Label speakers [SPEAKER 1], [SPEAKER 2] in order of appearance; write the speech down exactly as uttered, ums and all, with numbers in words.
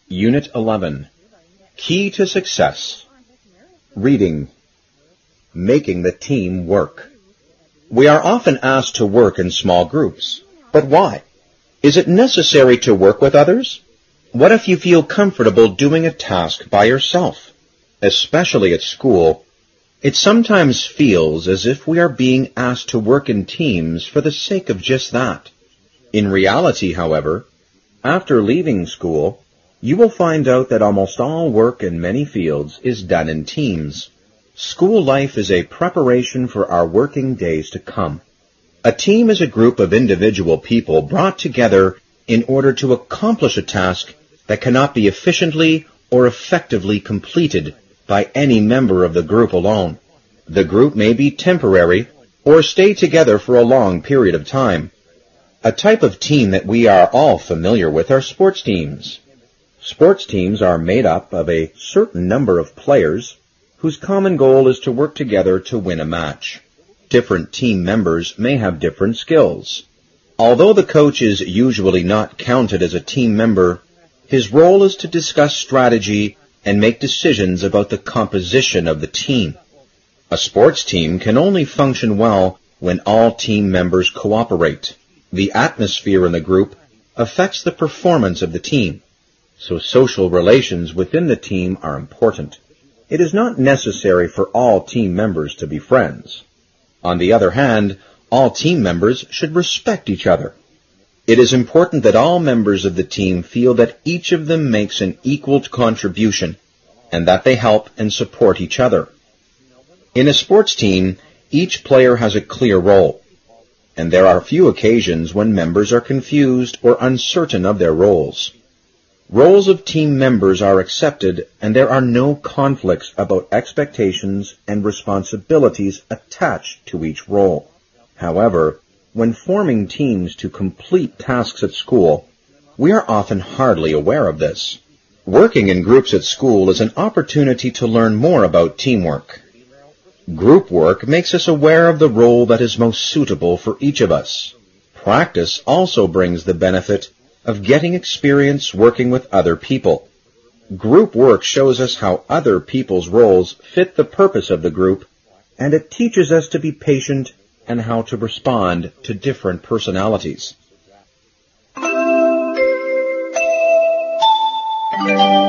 [SPEAKER 1] Unit eleven. Key to Success. Reading. Making the team work. We are often asked to work in small groups. But why? Is it necessary to work with others? What if you feel comfortable doing a task by yourself? Especially at school, it sometimes feels as if we are being asked to work in teams for the sake of just that. In reality, however, after leaving school, you will find out that almost all work in many fields is done in teams. School life is a preparation for our working days to come. A team is a group of individual people brought together in order to accomplish a task that cannot be efficiently or effectively completed by any member of the group alone. The group may be temporary or stay together for a long period of time. A type of team that we are all familiar with are sports teams. Sports teams are made up of a certain number of players whose common goal is to work together to win a match. Different team members may have different skills. Although the coach is usually not counted as a team member, his role is to discuss strategy and make decisions about the composition of the team. A sports team can only function well when all team members cooperate. The atmosphere in the group affects the performance of the team, so social relations within the team are important. It is not necessary for all team members to be friends. On the other hand, all team members should respect each other. It is important that all members of the team feel that each of them makes an equal contribution and that they help and support each other. In a sports team, each player has a clear role, and there are few occasions when members are confused or uncertain of their roles. Roles of team members are accepted, and there are no conflicts about expectations and responsibilities attached to each role. However, when forming teams to complete tasks at school, we are often hardly aware of this. Working in groups at school is an opportunity to learn more about teamwork. Group work makes us aware of the role that is most suitable for each of us. Practice also brings the benefit of getting experience working with other people. Group work shows us how other people's roles fit the purpose of the group, and it teaches us to be patient and how to respond to different personalities.